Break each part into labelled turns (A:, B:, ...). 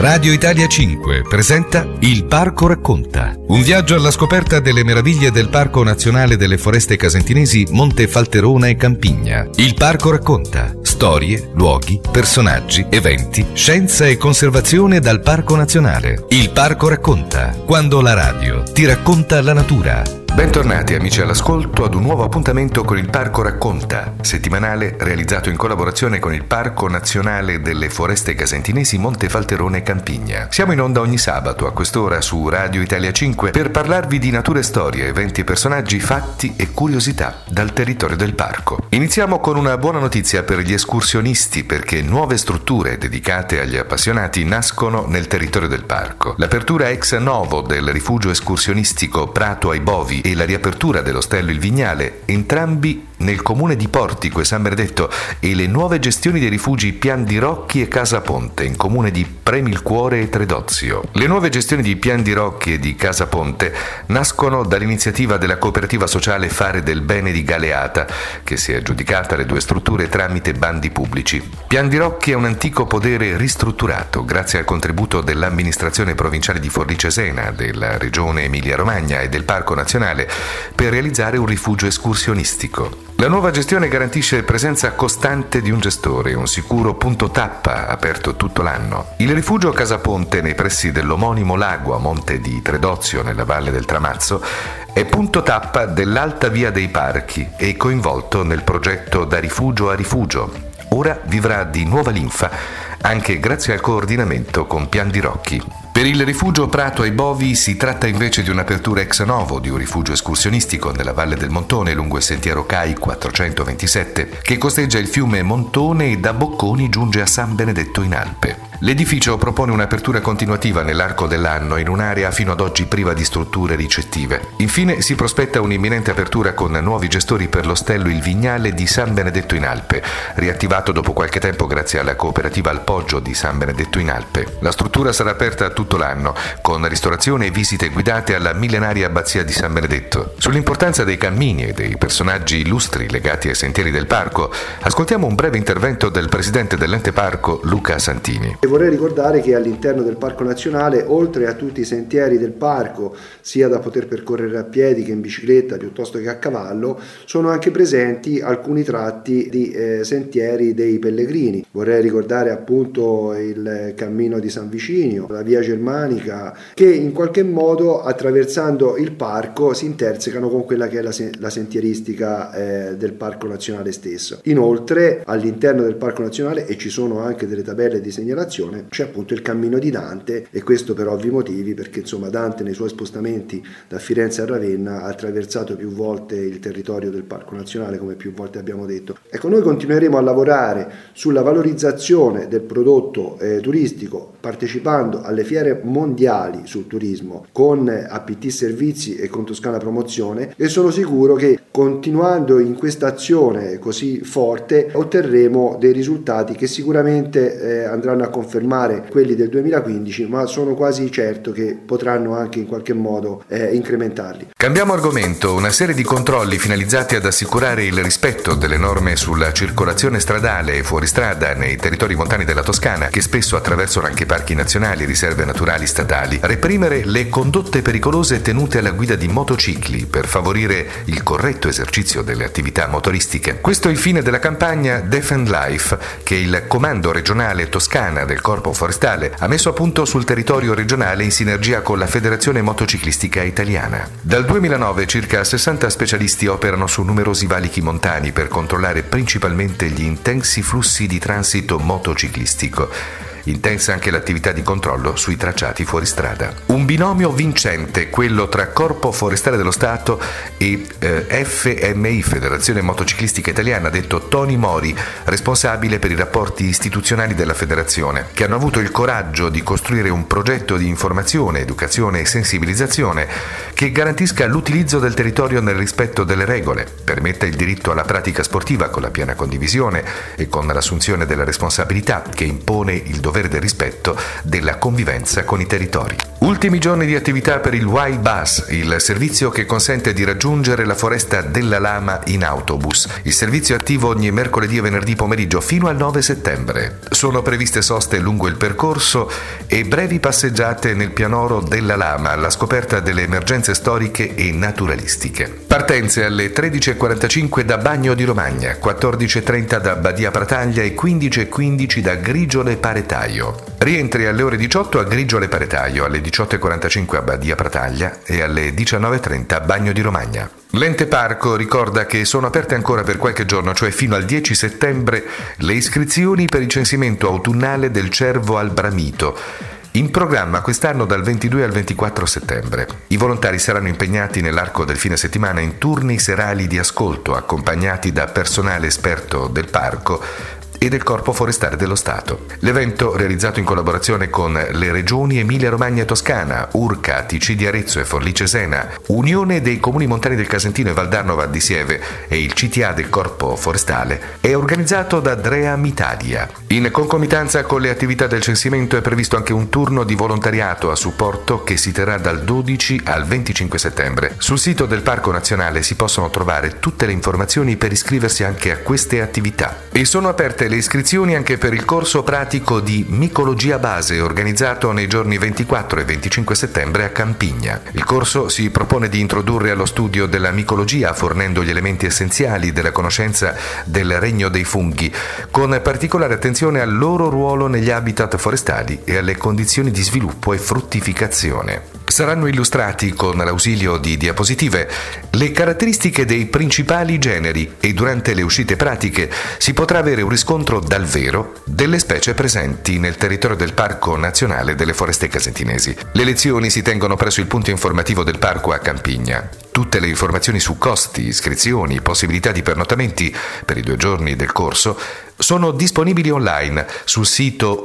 A: Radio Italia 5 presenta Il Parco Racconta. Un viaggio alla scoperta delle meraviglie del Parco Nazionale delle Foreste Casentinesi Monte Falterona e Campigna. Il Parco Racconta. Storie, luoghi, personaggi, eventi, scienza e conservazione dal Parco Nazionale. Il Parco Racconta. Quando la radio ti racconta la natura. Bentornati amici all'ascolto ad un nuovo appuntamento con il Parco Racconta, settimanale realizzato in collaborazione con il Parco Nazionale delle Foreste Casentinesi Monte Falterona e Campigna. Siamo in onda ogni sabato a quest'ora su Radio Italia 5 per parlarvi di natura e storia, eventi e personaggi, fatti e curiosità dal territorio del parco. Iniziamo con una buona notizia per gli escursionisti, perché nuove strutture dedicate agli appassionati nascono nel territorio del parco. L'apertura ex novo del rifugio escursionistico Prato ai Bovi e la riapertura dell'Ostello Il Vignale, entrambi nel comune di Portico e San Benedetto, e le nuove gestioni dei rifugi Pian di Rocchi e Casa Ponte in comune di Premilcuore e Tredozio. Le nuove gestioni di Pian di Rocchi e di Casa Ponte nascono dall'iniziativa della cooperativa sociale Fare del Bene di Galeata, che si è aggiudicata le due strutture tramite bandi pubblici. Pian di Rocchi è un antico podere ristrutturato grazie al contributo dell'amministrazione provinciale di Forlì Cesena, della regione Emilia-Romagna e del Parco Nazionale per realizzare un rifugio escursionistico. La nuova gestione garantisce presenza costante di un gestore, un sicuro punto tappa aperto tutto l'anno. Il rifugio Casa Ponte, nei pressi dell'omonimo lago a monte di Tredozio, nella valle del Tramazzo, è punto tappa dell'Alta Via dei Parchi e coinvolto nel progetto Da Rifugio a Rifugio. Ora vivrà di nuova linfa, anche grazie al coordinamento con Pian di Rocchi. Per il rifugio Prato ai Bovi si tratta invece di un'apertura ex novo di un rifugio escursionistico nella Valle del Montone lungo il sentiero CAI 427 che costeggia il fiume Montone e da Bocconi giunge a San Benedetto in Alpe. L'edificio propone un'apertura continuativa nell'arco dell'anno in un'area fino ad oggi priva di strutture ricettive. Infine si prospetta un'imminente apertura con nuovi gestori per l'Ostello Il Vignale di San Benedetto in Alpe, riattivato dopo qualche tempo grazie alla cooperativa Alpoggio di San Benedetto in Alpe. La struttura sarà aperta tutto l'anno, con ristorazione e visite guidate alla millenaria abbazia di San Benedetto. Sull'importanza dei cammini e dei personaggi illustri legati ai sentieri del parco, ascoltiamo un breve intervento del presidente dell'ente parco, Luca Santini.
B: Vorrei ricordare che all'interno del Parco Nazionale, oltre a tutti i sentieri del parco, sia da poter percorrere a piedi che in bicicletta piuttosto che a cavallo, sono anche presenti alcuni tratti di sentieri dei pellegrini. Vorrei ricordare appunto il cammino di San Vicinio, la via germanica, che in qualche modo attraversando il parco si intersecano con quella che è la sentieristica del Parco Nazionale stesso. Inoltre all'interno del Parco Nazionale, e ci sono anche delle tabelle di segnalazione, c'è appunto il cammino di Dante, e questo per ovvi motivi, perché insomma Dante nei suoi spostamenti da Firenze a Ravenna ha attraversato più volte il territorio del Parco Nazionale, come più volte abbiamo detto. Ecco, noi continueremo a lavorare sulla valorizzazione del prodotto turistico, partecipando alle fiere mondiali sul turismo con APT Servizi e con Toscana Promozione, e sono sicuro che continuando in questa azione così forte otterremo dei risultati che sicuramente andranno a confermare quelli del 2015, ma sono quasi certo che potranno anche in qualche modo incrementarli.
A: Cambiamo argomento. Una serie di controlli finalizzati ad assicurare il rispetto delle norme sulla circolazione stradale e fuoristrada nei territori montani della Toscana, che spesso attraversano anche parchi nazionali, riserve naturali statali, reprimere le condotte pericolose tenute alla guida di motocicli per favorire il corretto esercizio delle attività motoristiche. Questo è il fine della campagna Defend Life che il Comando Regionale Toscana del Corpo Forestale ha messo a punto sul territorio regionale in sinergia con la Federazione Motociclistica Italiana. Dal 2009 circa 60 specialisti operano su numerosi valichi montani per controllare principalmente gli intensi flussi di transito motociclistico. Intensa anche l'attività di controllo sui tracciati fuoristrada. Un binomio vincente, quello tra Corpo Forestale dello Stato e FMI, Federazione Motociclistica Italiana, detto Tony Mori, responsabile per i rapporti istituzionali della federazione, che hanno avuto il coraggio di costruire un progetto di informazione, educazione e sensibilizzazione che garantisca l'utilizzo del territorio nel rispetto delle regole, permetta il diritto alla pratica sportiva con la piena condivisione e con l'assunzione della responsabilità che impone il dovere dovere del rispetto della convivenza con i territori. Ultimi giorni di attività per il Wild Bus, il servizio che consente di raggiungere la foresta della Lama in autobus. Il servizio è attivo ogni mercoledì e venerdì pomeriggio fino al 9 settembre. Sono previste soste lungo il percorso e brevi passeggiate nel pianoro della Lama alla scoperta delle emergenze storiche e naturalistiche. Partenze alle 13:45 da Bagno di Romagna, 14:30 da Badia Prataglia e 15:15 da Grigiole Paretaio. Rientri alle ore 18 a Grigiole Paretaio, alle 18:45 a Badia Prataglia e alle 19:30 a Bagno di Romagna. L'ente parco ricorda che sono aperte ancora per qualche giorno, cioè fino al 10 settembre, le iscrizioni per il censimento autunnale del cervo al Bramito, in programma quest'anno dal 22 al 24 settembre. I volontari saranno impegnati nell'arco del fine settimana in turni serali di ascolto, accompagnati da personale esperto del parco e del Corpo Forestale dello Stato. L'evento, realizzato in collaborazione con le regioni Emilia-Romagna e Toscana, Urca, TC di Arezzo e Forlì Cesena, Unione dei Comuni Montani del Casentino e Valdarnova di Sieve e il CTA del Corpo Forestale, è organizzato da Dream Italia. In concomitanza con le attività del censimento è previsto anche un turno di volontariato a supporto che si terrà dal 12 al 25 settembre. Sul sito del Parco Nazionale si possono trovare tutte le informazioni per iscriversi anche a queste attività. E sono aperte le iscrizioni anche per il corso pratico di micologia base organizzato nei giorni 24 e 25 settembre a Campigna. Il corso si propone di introdurre allo studio della micologia fornendo gli elementi essenziali della conoscenza del regno dei funghi, con particolare attenzione al loro ruolo negli habitat forestali e alle condizioni di sviluppo e fruttificazione. Saranno illustrati con l'ausilio di diapositive le caratteristiche dei principali generi e durante le uscite pratiche si potrà avere un riscontro dal vero delle specie presenti nel territorio del Parco Nazionale delle Foreste Casentinesi. Le lezioni si tengono presso il punto informativo del parco a Campigna. Tutte le informazioni su costi, iscrizioni, possibilità di pernottamenti per i 2 giorni del corso sono disponibili online sul sito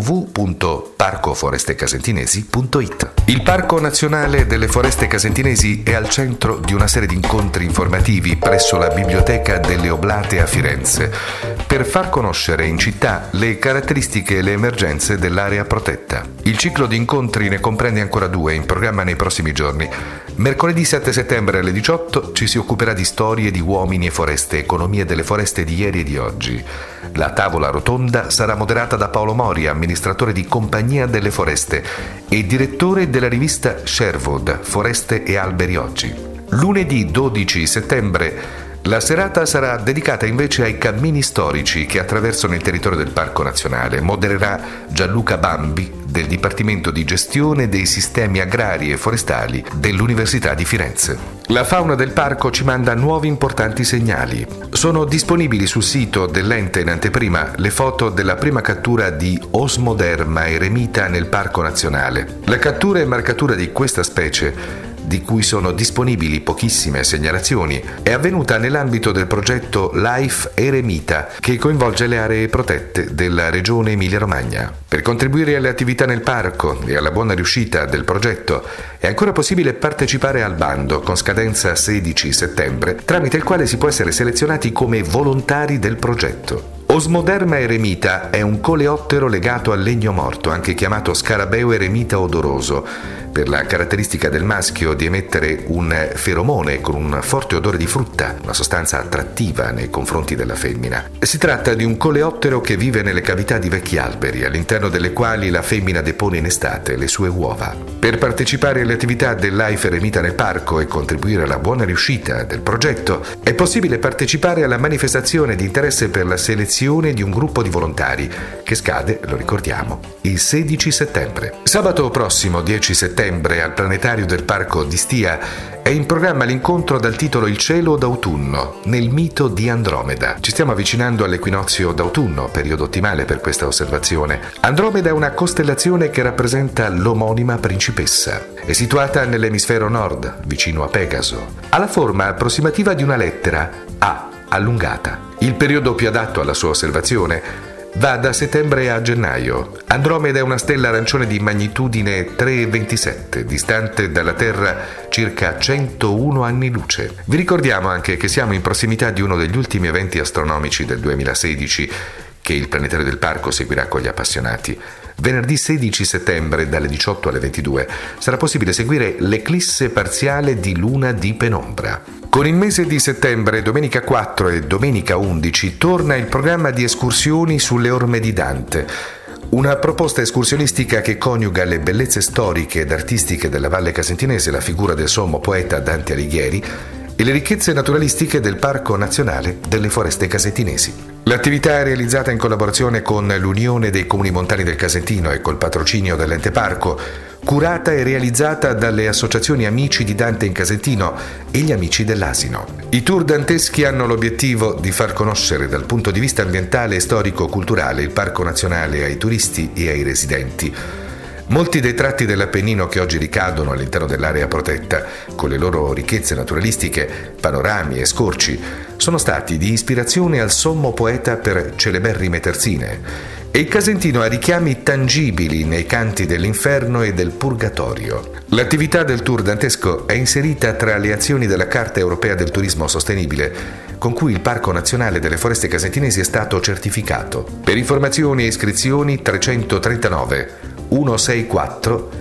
A: www.parcoforestecasentinesi.it. Il Parco Nazionale delle Foreste Casentinesi è al centro di una serie di incontri informativi presso la Biblioteca delle Oblate a Firenze per far conoscere in città le caratteristiche e le emergenze dell'area protetta. Il ciclo di incontri ne comprende ancora 2 in programma nei prossimi giorni. Mercoledì 7 settembre alle 18 ci si occuperà di storie di uomini e foreste, economie delle foreste di ieri e di oggi. La tavola rotonda sarà moderata da Paolo Mori, amministratore di Compagnia delle Foreste e direttore della rivista Sherwood, Foreste e Alberi Oggi. Lunedì 12 settembre la serata sarà dedicata invece ai cammini storici che attraversano il territorio del Parco Nazionale. Modererà Gianluca Bambi del Dipartimento di Gestione dei Sistemi Agrari e Forestali dell'Università di Firenze. La fauna del parco ci manda nuovi importanti segnali. Sono disponibili sul sito dell'ente in anteprima le foto della prima cattura di Osmoderma eremita nel Parco Nazionale. La cattura e marcatura di questa specie, di cui sono disponibili pochissime segnalazioni, è avvenuta nell'ambito del progetto Life Eremita che coinvolge le aree protette della regione Emilia-Romagna. Per contribuire alle attività nel parco e alla buona riuscita del progetto è ancora possibile partecipare al bando con scadenza 16 settembre, tramite il quale si può essere selezionati come volontari del progetto. Osmoderma eremita è un coleottero legato al legno morto, anche chiamato scarabeo eremita odoroso, per la caratteristica del maschio di emettere un feromone con un forte odore di frutta, una sostanza attrattiva nei confronti della femmina. Si tratta di un coleottero che vive nelle cavità di vecchi alberi, all'interno delle quali la femmina depone in estate le sue uova. Per partecipare alle attività del Life Eremita nel parco e contribuire alla buona riuscita del progetto, è possibile partecipare alla manifestazione di interesse per la selezione di un gruppo di volontari, che scade, lo ricordiamo, il 16 settembre. Sabato prossimo, 10 settembre, al planetario del Parco di Stia è in programma l'incontro dal titolo Il cielo d'autunno, nel mito di Andromeda. Ci stiamo avvicinando all'equinozio d'autunno, periodo ottimale per questa osservazione. Andromeda è una costellazione che rappresenta l'omonima principessa. È situata nell'emisfero nord, vicino a Pegaso. Ha la forma approssimativa di una lettera A, allungata. Il periodo più adatto alla sua osservazione va da settembre a gennaio. Andromeda è una stella arancione di magnitudine 3,27, distante dalla Terra circa 101 anni luce. Vi ricordiamo anche che siamo in prossimità di uno degli ultimi eventi astronomici del 2016, che il Planetario del Parco seguirà con gli appassionati. Venerdì 16 settembre dalle 18 alle 22 sarà possibile seguire l'eclisse parziale di luna di penombra. Con il mese di settembre, domenica 4 e domenica 11, torna il programma di escursioni sulle orme di Dante. Una proposta escursionistica che coniuga le bellezze storiche ed artistiche della Valle Casentinese, la figura del sommo poeta Dante Alighieri, e le ricchezze naturalistiche del Parco Nazionale delle Foreste Casentinesi. L'attività è realizzata in collaborazione con l'Unione dei Comuni Montani del Casentino e col patrocinio dell'Ente Parco, curata e realizzata dalle associazioni Amici di Dante in Casentino e gli Amici dell'Asino. I tour danteschi hanno l'obiettivo di far conoscere dal punto di vista ambientale e storico-culturale il Parco Nazionale ai turisti e ai residenti. Molti dei tratti dell'Appennino che oggi ricadono all'interno dell'area protetta, con le loro ricchezze naturalistiche, panorami e scorci, sono stati di ispirazione al sommo poeta per celeberrime terzine. E il Casentino ha richiami tangibili nei canti dell'inferno e del purgatorio. L'attività del tour dantesco è inserita tra le azioni della Carta Europea del Turismo Sostenibile, con cui il Parco Nazionale delle Foreste Casentinesi è stato certificato. Per informazioni e iscrizioni 339 164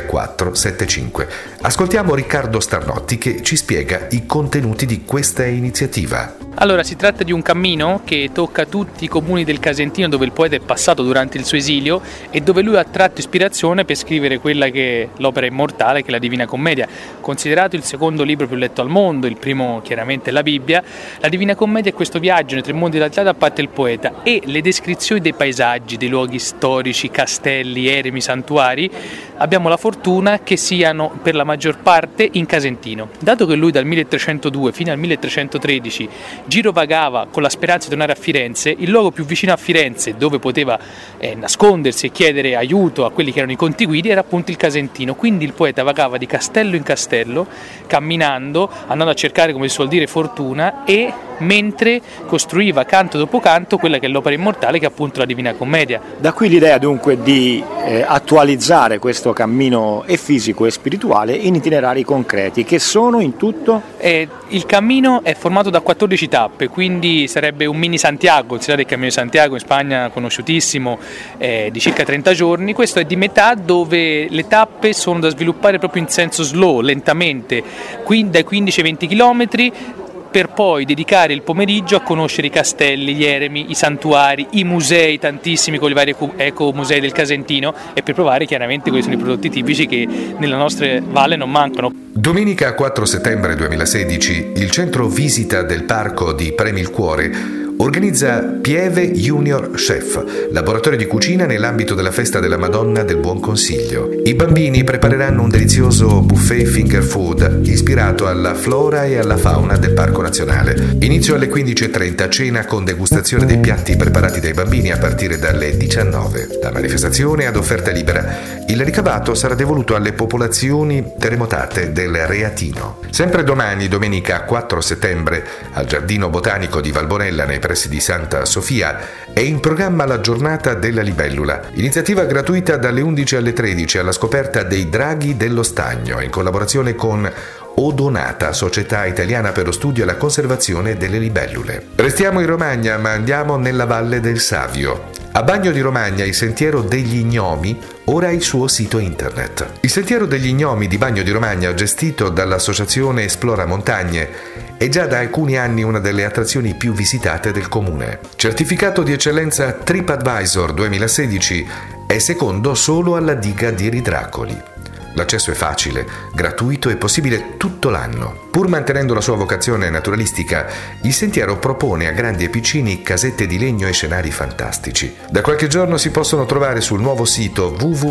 A: 3475. Ascoltiamo Riccardo Starnotti che ci spiega i contenuti di questa iniziativa.
C: Allora, si tratta di un cammino che tocca tutti i comuni del Casentino dove il poeta è passato durante il suo esilio e dove lui ha tratto ispirazione per scrivere quella che è l'opera immortale, che è la Divina Commedia. Considerato il secondo libro più letto al mondo, il primo chiaramente è la Bibbia, la Divina Commedia è questo viaggio nei tre mondi della terra da parte del poeta, e le descrizioni dei paesaggi, dei luoghi storici, castelli, eremi, santuari, abbiamo la fortuna che siano per la maggior parte in Casentino. Dato che lui dal 1302 fino al 1313 girovagava con la speranza di tornare a Firenze, il luogo più vicino a Firenze dove poteva nascondersi e chiedere aiuto a quelli che erano i contiguidi era appunto il Casentino. Quindi il poeta vagava di castello in castello, camminando, andando a cercare, come si suol dire, fortuna, e mentre costruiva canto dopo canto quella che è l'opera immortale, che è appunto la Divina Commedia.
D: Da qui l'idea dunque di attualizzare questo cammino e fisico e spirituale in itinerari concreti, che sono in tutto?
C: Il cammino è formato da 14 tappe, quindi sarebbe un mini Santiago, considerate il Cammino di Santiago in Spagna conosciutissimo, di circa 30 giorni. Questo è di metà, dove le tappe sono da sviluppare proprio in senso slow, lentamente, quindi dai 15 ai 20 km, per poi dedicare il pomeriggio a conoscere i castelli, gli eremi, i santuari, i musei, tantissimi con i vari ecomusei del Casentino, e per provare chiaramente quali sono i prodotti tipici che nella nostra valle non mancano.
A: Domenica 4 settembre 2016 il centro visita del parco di Premi il Cuore organizza Pieve Junior Chef, laboratorio di cucina nell'ambito della festa della Madonna del Buon Consiglio. I bambini prepareranno un delizioso buffet finger food ispirato alla flora e alla fauna del Parco Nazionale. Inizio alle 15:30, cena con degustazione dei piatti preparati dai bambini a partire dalle 19. La manifestazione è ad offerta libera. Il ricavato sarà devoluto alle popolazioni terremotate del Reatino. Sempre domani, domenica 4 settembre, al Giardino Botanico di Valbonella, nei pressi di Santa Sofia, è in programma la Giornata della Libellula, iniziativa gratuita dalle 11 alle 13 alla scoperta dei draghi dello stagno, in collaborazione con Odonata, società italiana per lo studio e la conservazione delle libellule. Restiamo in Romagna, ma andiamo nella Valle del Savio. A Bagno di Romagna il Sentiero degli Gnomi ora ha il suo sito internet. Il Sentiero degli Gnomi di Bagno di Romagna, gestito dall'associazione Esplora Montagne, è già da alcuni anni una delle attrazioni più visitate del comune. Certificato di eccellenza TripAdvisor 2016, è secondo solo alla diga di Ridracoli. L'accesso è facile, gratuito e possibile tutto l'anno. Pur mantenendo la sua vocazione naturalistica, il sentiero propone a grandi e piccini casette di legno e scenari fantastici. Da qualche giorno si possono trovare sul nuovo sito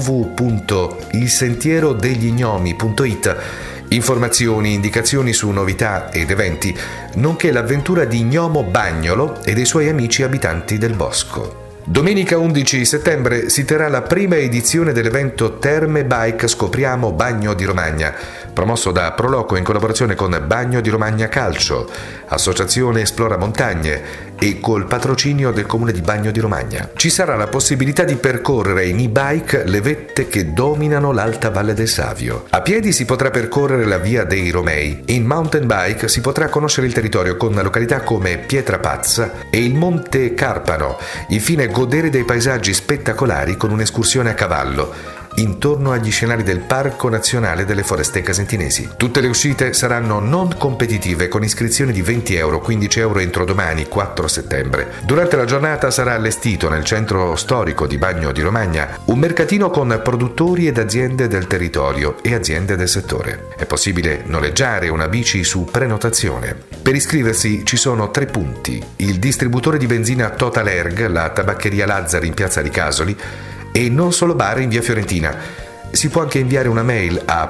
A: www.ilsentierodeglingnomi.it informazioni, indicazioni su novità ed eventi, nonché l'avventura di Gnomo Bagnolo e dei suoi amici abitanti del bosco. Domenica 11 settembre si terrà la prima edizione dell'evento Terme Bike Scopriamo Bagno di Romagna, promosso da Proloco in collaborazione con Bagno di Romagna Calcio, Associazione Esplora Montagne e col patrocinio del Comune di Bagno di Romagna. Ci sarà la possibilità di percorrere in e-bike le vette che dominano l'Alta Valle del Savio. A piedi si potrà percorrere la Via dei Romei, in mountain bike si potrà conoscere il territorio con località come Pietrapazza e il Monte Carpano, infine godere dei paesaggi spettacolari con un'escursione a cavallo intorno agli scenari del Parco Nazionale delle Foreste Casentinesi. Tutte le uscite saranno non competitive con iscrizioni di €20, €15 entro domani 4 settembre. Durante la giornata sarà allestito nel centro storico di Bagno di Romagna un mercatino con produttori ed aziende del territorio e aziende del settore. È possibile noleggiare una bici su prenotazione. Per iscriversi ci sono 3 punti: il distributore di benzina Total Erg, la tabaccheria Lazzari in piazza Ricasoli e Non Solo Bar in via Fiorentina. Si può anche inviare una mail a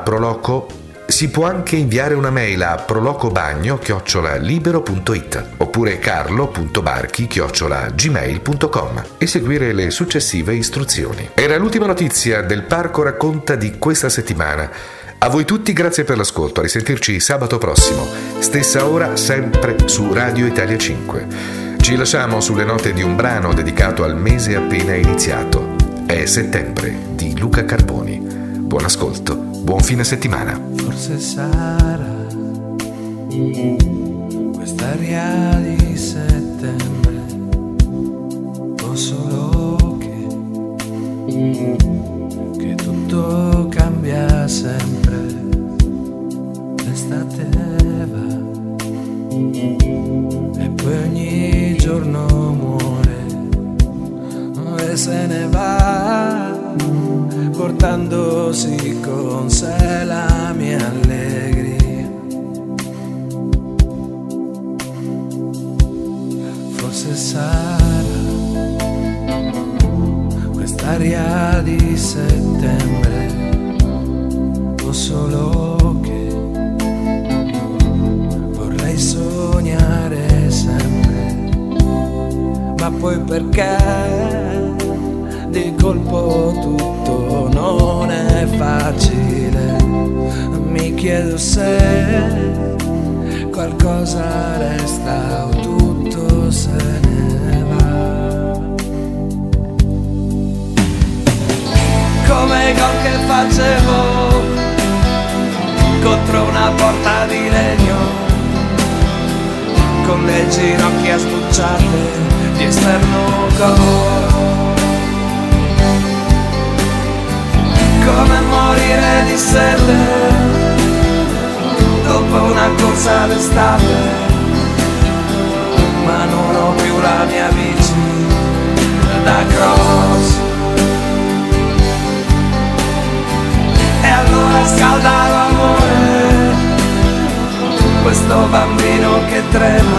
A: prolocobagno@libero.it oppure carlo.barchi@gmail.com e seguire le successive istruzioni. Era l'ultima notizia del Parco Racconta di questa settimana. A voi tutti grazie per l'ascolto, a risentirci sabato prossimo, stessa ora, sempre su Radio Italia 5. Ci lasciamo sulle note di un brano dedicato al mese appena iniziato. È Settembre di Luca Carboni. Buon ascolto, buon fine settimana.
E: Forse sarà quest'aria di settembre, o solo che tutto cambia sempre. L'estate va e poi ogni giorno muore e se ne va, portandosi con sé la mia allegria. Forse sarà quest'aria di settembre, o solo che vorrei sognare sempre, ma poi perché di colpo tutto non è facile. Mi chiedo se qualcosa resta o tutto se ne va. Come gol che facevo contro una porta di legno, con le ginocchia sbucciate di esterno gol. Come morire di sete dopo una corsa d'estate, ma non ho più la mia bici da cross. E allora scalda l'amore, questo bambino che trema,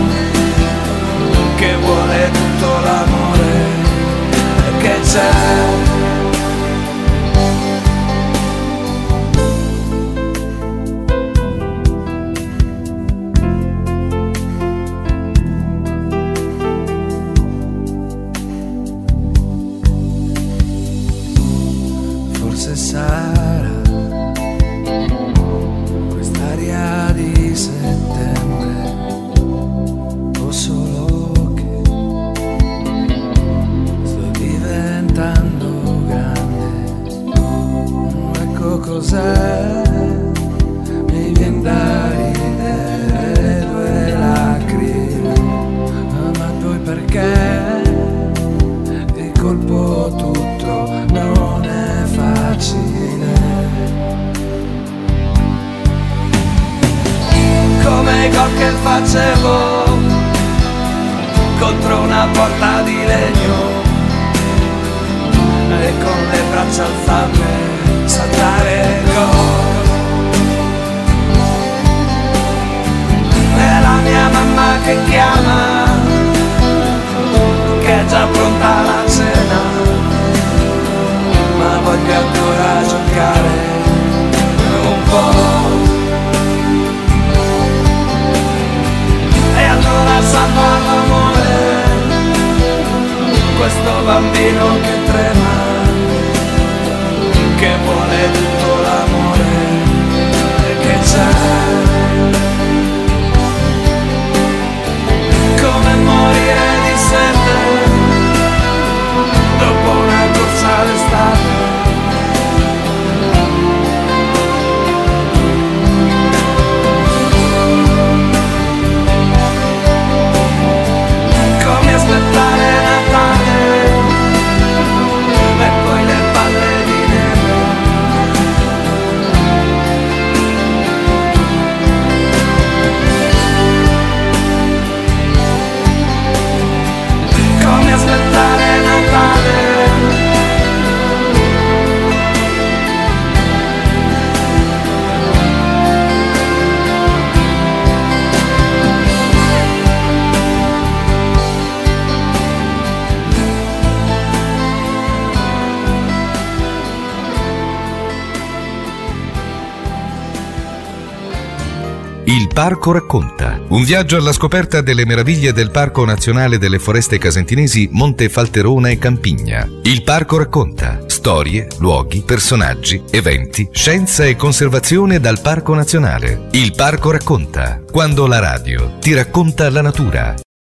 E: che vuole tutto l'amore che c'è. Forse sarà quest'aria di settembre, o solo che sto diventando grande. Ecco cos'è, mi viene da ridere 2 lacrime, ma poi perché di colpo tutto non è facile. Come i gol che facevo contro una porta di legno, e con le braccia alzate saltare gol. È la mia mamma che chiama, che è già pronta la cena, ma voglio ancora giocare un po'. E allora salvo all'amore, questo bambino che trema,
A: Il Parco Racconta. Un viaggio alla scoperta delle meraviglie del Parco Nazionale delle Foreste Casentinesi Monte Falterona e Campigna. Il Parco Racconta. Storie, luoghi, personaggi, eventi, scienza e conservazione dal Parco Nazionale. Il Parco Racconta. Quando la radio ti racconta la natura.